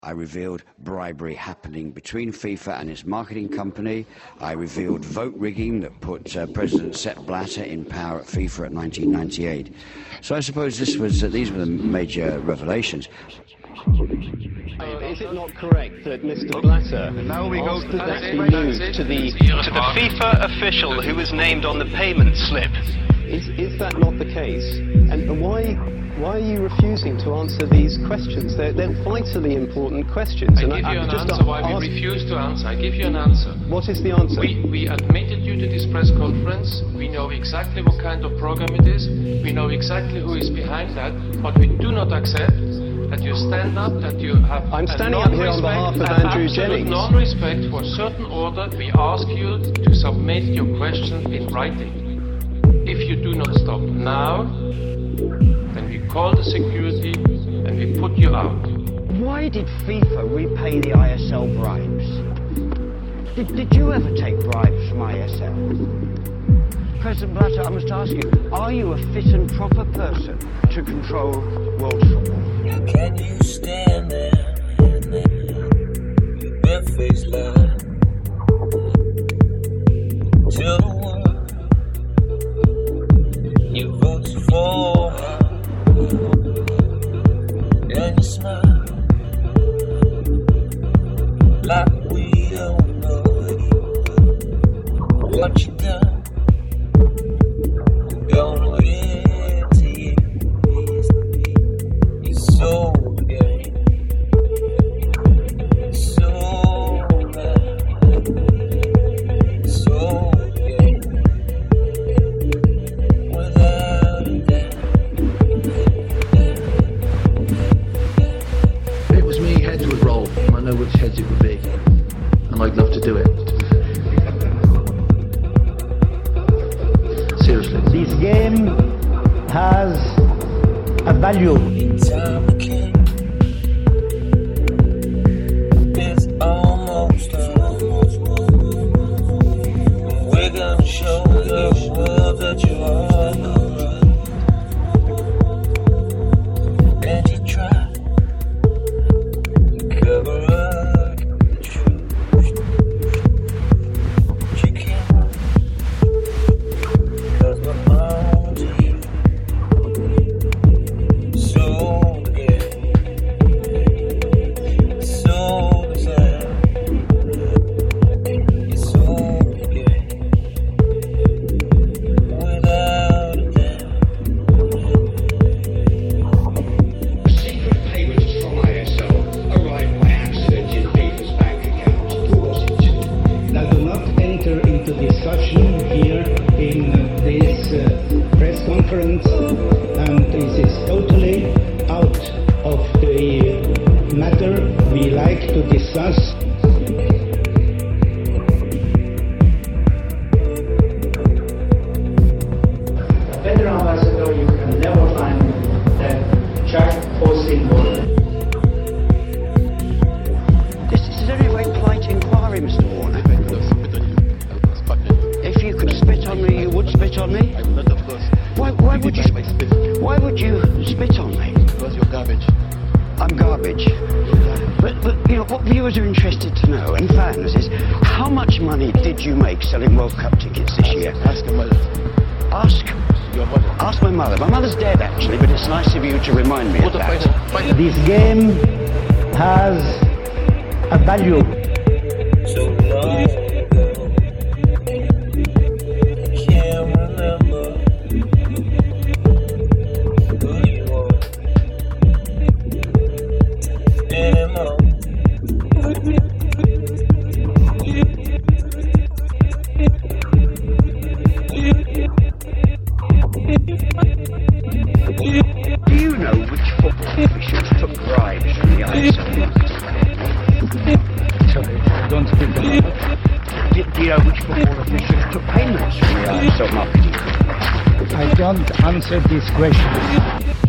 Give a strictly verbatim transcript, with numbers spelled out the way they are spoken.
I revealed bribery happening between FIFA and its marketing company. I revealed vote rigging that put uh, President Sepp Blatter in power at FIFA at nineteen ninety-eight. So I suppose this was uh, these were the major revelations. Is it not correct that Mister Blatter now we go to that he moved to the to the FIFA official who was named on the payment slip? Is is that not the case? And why why are you refusing to answer these questions? They're they're vitally important questions. I and give I, you I an just answer why ask, we refuse to answer. I give you an answer. What is the answer? We we admitted you to this press conference. We know exactly what kind of program it is. We know exactly who is behind that. But we do not accept that you stand up, that you have I'm standing up here on behalf of Andrew Jennings. Non-respect for certain order. We ask you to submit your question in writing. If you do not stop now, then we call the security and we put you out. Why did FIFA repay the I S L bribes? Did, did you ever take bribes from I S L? President Blatter, I must ask you, are you a fit and proper person to control world football? How can you stand there and then your bare face lie? Tell the world you voted for, and you smile like we don't know what you done. Gonna get to you. You're so gay, so bad, so gay. Without a doubt. If it was me, heads would roll. I know which heads it would be, and I'd love to do it. Seriously. This game has a value. In time the king is almost done. We're gonna show the world that you are good. And you try to cover up the truth, but you can't, 'cause we're on to you. So gay, so sad, it's so gay, without a doubt. Secret payments from I S L arrived by accident in FIFA's bank account. Who was it? Now, do not enter into discussion here in uh, this uh, press conference, and this is totally out of the matter we like to discuss. A better ambassador you can never find than Jack Osborne. This is a very polite inquiry, Mister Warner. If you could spit on me, you would spit on me? I will not, of course. Why, why would you? I spit? Why would you spit on me? Because you're garbage. I'm garbage. But, but you know what viewers are interested to know, and fans, is how much money did you make selling World Cup tickets this year? Ask your mother. Ask. Your mother. Ask my mother. My mother's dead, actually, but it's nice of you to remind me of Put a that. fight- fight- This game has a value. So long ago, I can't remember who you are anymore. Do you know which football officials took bribes from the I S L? Sorry, I don't speak about Do, do you know which football officials took payments from the I S L marketing company? I don't answer this question.